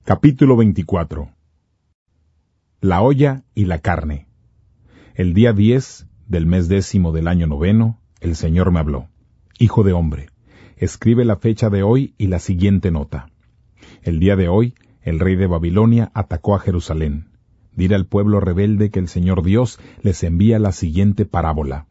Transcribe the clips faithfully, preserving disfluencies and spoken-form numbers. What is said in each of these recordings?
Capítulo veinticuatro. La olla y la carne. El día diez del mes décimo del año noveno, el Señor me habló. Hijo de hombre, escribe la fecha de hoy y la siguiente nota. El día de hoy, el rey de Babilonia atacó a Jerusalén. Diré al pueblo rebelde que el Señor Dios les envía la siguiente parábola.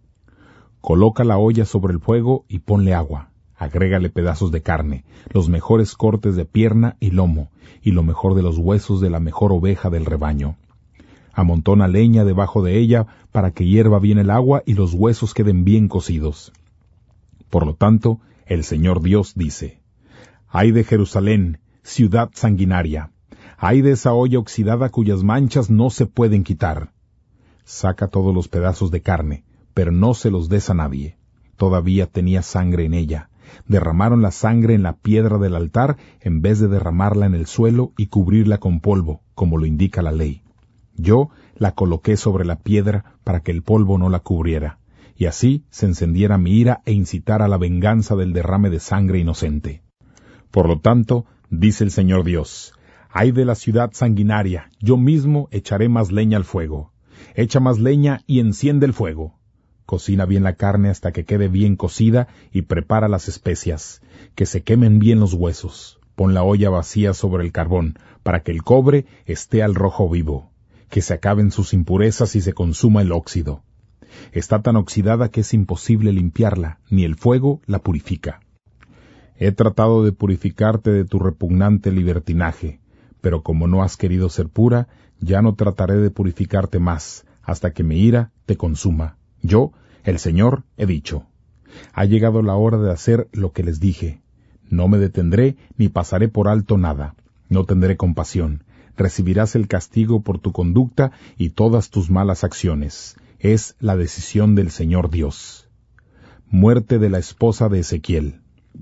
Coloca la olla sobre el fuego y ponle agua. Agrégale pedazos de carne, los mejores cortes de pierna y lomo, y lo mejor de los huesos de la mejor oveja del rebaño. Amontona leña debajo de ella para que hierva bien el agua y los huesos queden bien cocidos. Por lo tanto, el Señor Dios dice: ¡Ay de Jerusalén, ciudad sanguinaria! ¡Ay de esa olla oxidada cuyas manchas no se pueden quitar! Saca todos los pedazos de carne, pero no se los des a nadie. Todavía tenía sangre en ella. Derramaron la sangre en la piedra del altar en vez de derramarla en el suelo y cubrirla con polvo, como lo indica la ley. Yo la coloqué sobre la piedra para que el polvo no la cubriera, y así se encendiera mi ira e incitara la venganza del derrame de sangre inocente. Por lo tanto, dice el Señor Dios: ¡ay de la ciudad sanguinaria! Yo mismo echaré más leña al fuego. Echa más leña y enciende el fuego. Cocina bien la carne hasta que quede bien cocida y prepara las especias, que se quemen bien los huesos. Pon la olla vacía sobre el carbón, para que el cobre esté al rojo vivo, que se acaben sus impurezas y se consuma el óxido. Está tan oxidada que es imposible limpiarla, ni el fuego la purifica. He tratado de purificarte de tu repugnante libertinaje, pero como no has querido ser pura, ya no trataré de purificarte más, hasta que mi ira te consuma. Yo, el Señor, he dicho. Ha llegado la hora de hacer lo que les dije. No me detendré ni pasaré por alto nada. No tendré compasión. Recibirás el castigo por tu conducta y todas tus malas acciones. Es la decisión del Señor Dios. Muerte de la esposa de Ezequiel.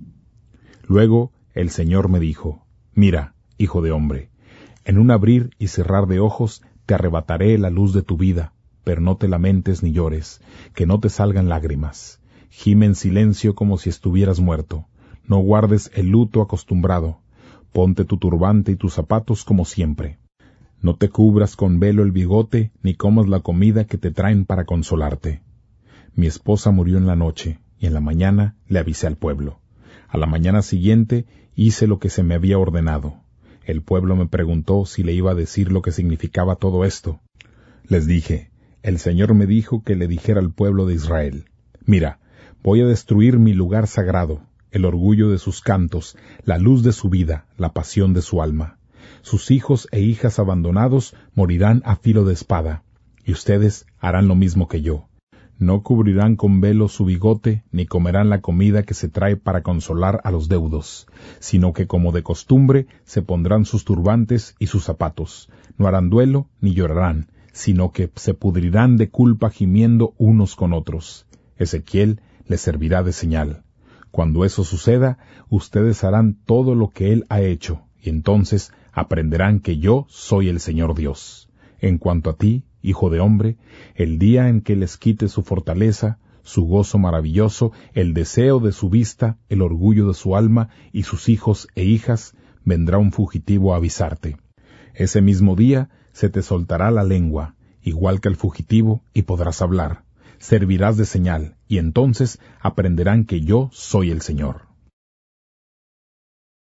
Luego el Señor me dijo: Mira, hijo de hombre, en un abrir y cerrar de ojos te arrebataré la luz de tu vida. Pero no te lamentes ni llores, que no te salgan lágrimas. Gime en silencio como si estuvieras muerto. No guardes el luto acostumbrado. Ponte tu turbante y tus zapatos como siempre. No te cubras con velo el bigote, ni comas la comida que te traen para consolarte. Mi esposa murió en la noche, y en la mañana le avisé al pueblo. A la mañana siguiente hice lo que se me había ordenado. El pueblo me preguntó si le iba a decir lo que significaba todo esto. Les dije: El Señor me dijo que le dijera al pueblo de Israel: Mira, voy a destruir mi lugar sagrado, el orgullo de sus cantos, la luz de su vida, la pasión de su alma. Sus hijos e hijas abandonados morirán a filo de espada, y ustedes harán lo mismo que yo. No cubrirán con velo su bigote, ni comerán la comida que se trae para consolar a los deudos, sino que como de costumbre se pondrán sus turbantes y sus zapatos. No harán duelo ni llorarán, sino que se pudrirán de culpa gimiendo unos con otros. Ezequiel les servirá de señal. Cuando eso suceda, ustedes harán todo lo que él ha hecho, y entonces aprenderán que yo soy el Señor Dios. En cuanto a ti, hijo de hombre, el día en que les quite su fortaleza, su gozo maravilloso, el deseo de su vista, el orgullo de su alma y sus hijos e hijas, vendrá un fugitivo a avisarte. Ese mismo día se te soltará la lengua, igual que al fugitivo, y podrás hablar. Servirás de señal, y entonces aprenderán que yo soy el Señor.